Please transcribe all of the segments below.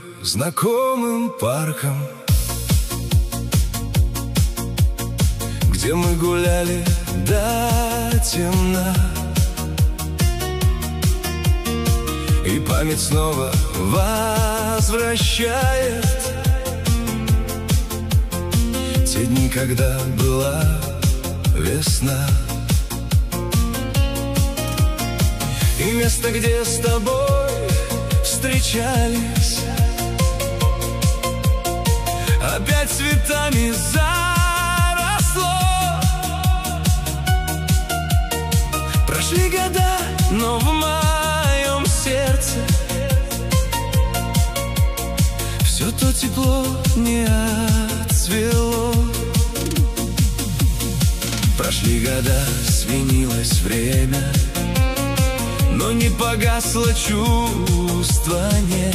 знакомым парком, где мы гуляли до темна. И память снова возвращает те дни, когда была весна. И место, где с тобой встречались, опять цветами заросло. Прошли года, но в моем сердце все то тепло не отцвело. Прошли года, сменилось время, но не погасло чувства, нет.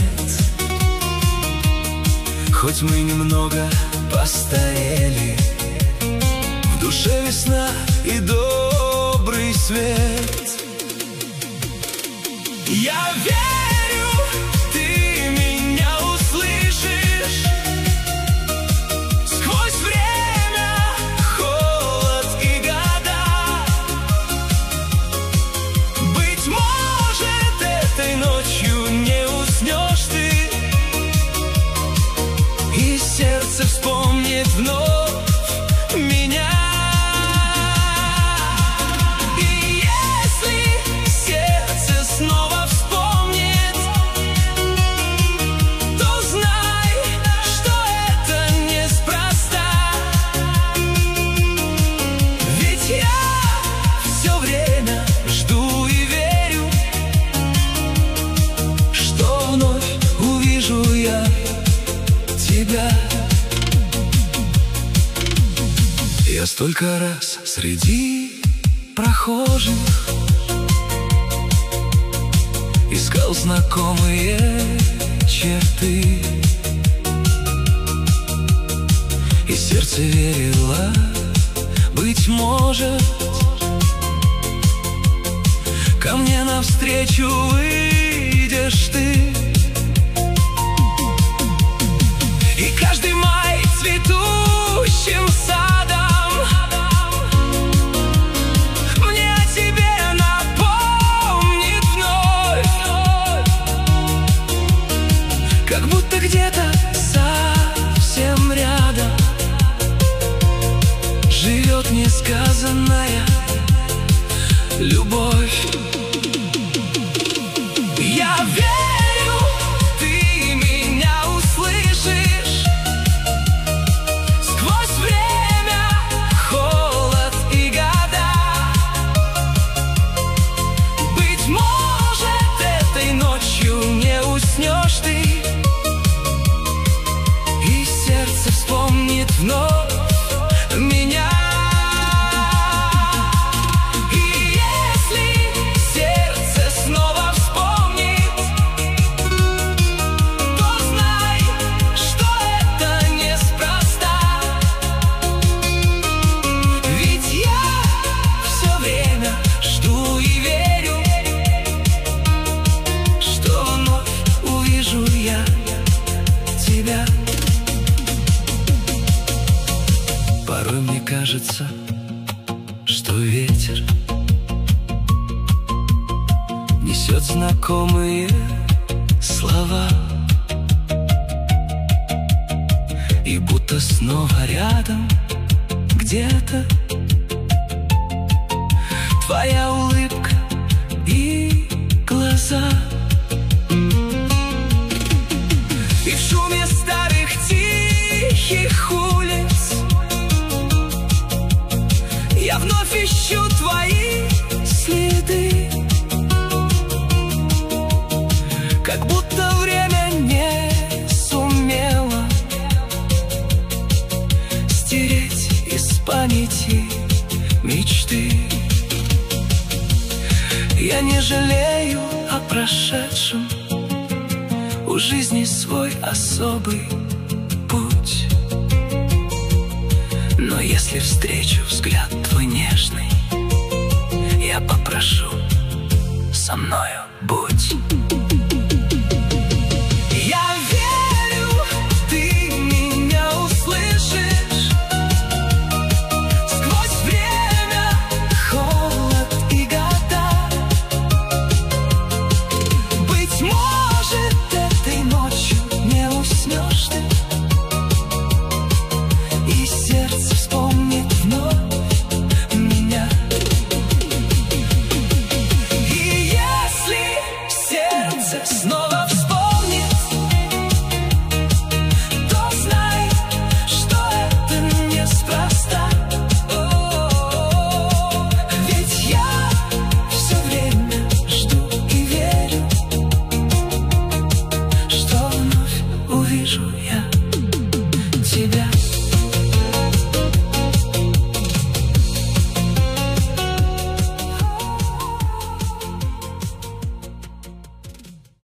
Хоть мы немного постарели, в душе весна и добрый свет. Я верю, ты меня услышишь сквозь время, холод и года. Быть может, этой ночью не уснешь ты, и сердце вспомнит вновь меня. И если сердце снова вспомнит, то знай, что это неспроста. Ведь я все время жду и верю, что вновь увижу я тебя. Я столько раз среди прохожих искал знакомые черты, и сердце верило, быть может, ко мне навстречу выйдешь ты. И каждый май цветущим садом мне о тебе напомнит вновь, как будто где-то совсем рядом живет несказанная любовь. Я верю, ты меня услышишь сквозь время, холод и года. Быть может, этой ночью не уснешь ты, и сердце вспомнит вновь меня. И если сердце снова вспомнит, то знай, что это неспроста. Ведь я все время жду и верю, что вновь увижу я тебя. Порой мне кажется, что ветер несет знакомые слова, и будто снова рядом где-то твоя улыбка и глаза. И в шуме старых тихих улиц я вновь ищу твои следы, как будто время не сумело стереть из памяти мечты. Я не жалею о прошедшем, у жизни свой особый путь. Но если встречу взгляд твой нежный, я попрошу, со мною будь. Я верю. попрошу